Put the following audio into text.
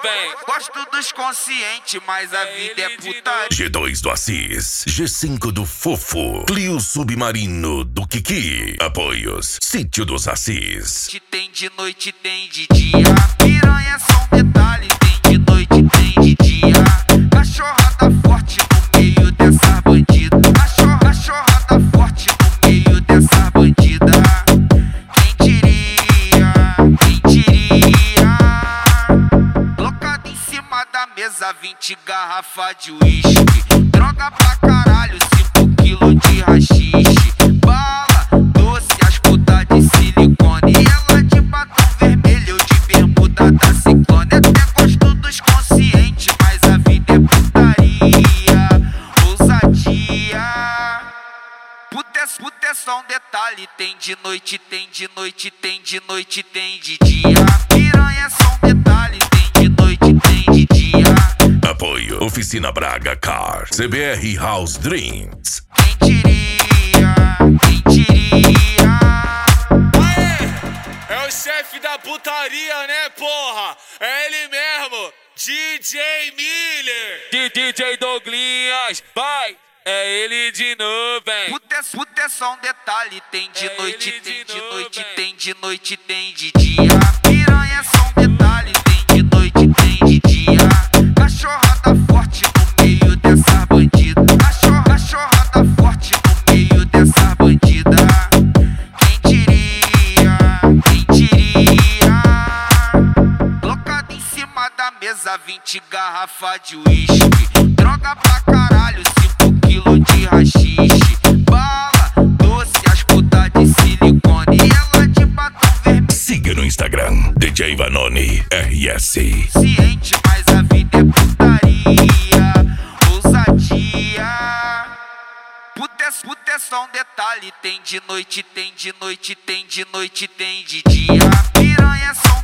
nuvem. Gosto dos conscientes, mas a vida é putaria. G2 do Assis, G5 do Fofo, Clio Submarino do Kiki. Apoios, Sítio dos Assis. Tem de noite, tem de dia. Piranha é só um detalhe. Tem de noite, tem de dia. Cachorrada forte no meio dessa bandida. Cachorrada forte no meio dessa bandida. Quem diria, quem diria? Colocado em cima da mesa 20 garrafas de uísque. Droga pra caralho, 5 quilos de rachixe. Bala, doce, as putas de silicone. E ela de batom vermelho, eu de bermuda da Ciclone. Até gosto dos conscientes, mas a vida é putaria. Ousadia. Puta é só um detalhe. Tem de noite, tem de noite, tem de noite, tem de dia. Piranha é só um detalhe. Tem de noite, tem de dia. Apoio, Oficina Braga Car, CBR House Drinks. Quem diria, quem diria? Aê, é o chefe da putaria, né, porra? É ele mesmo, DJ Miller. DJ Douglinhas, vai, é ele de nuvem. Puta é só um detalhe. Tem de noite, tem de noite, tem de noite, tem de dia. Piranha é só um detalhe. Tem de noite, tem de dia. Cachorrada forte no meio dessa bandida. Cachorrada forte no meio dessa bandida. Quem diria, quem diria? Colocado em cima da mesa 20 garrafas de uísque. Droga pra caralho, 5 quilos de rachixe. Bala, doce, as putas de silicone. E ela de batom vermelho. Siga no Instagram, DJ Vanoni RS. Ciente, mas a vida é putaria. Ousadia. Puta é só um detalhe. Tem de noite, tem de noite, tem de noite, tem de dia. Piranha é só um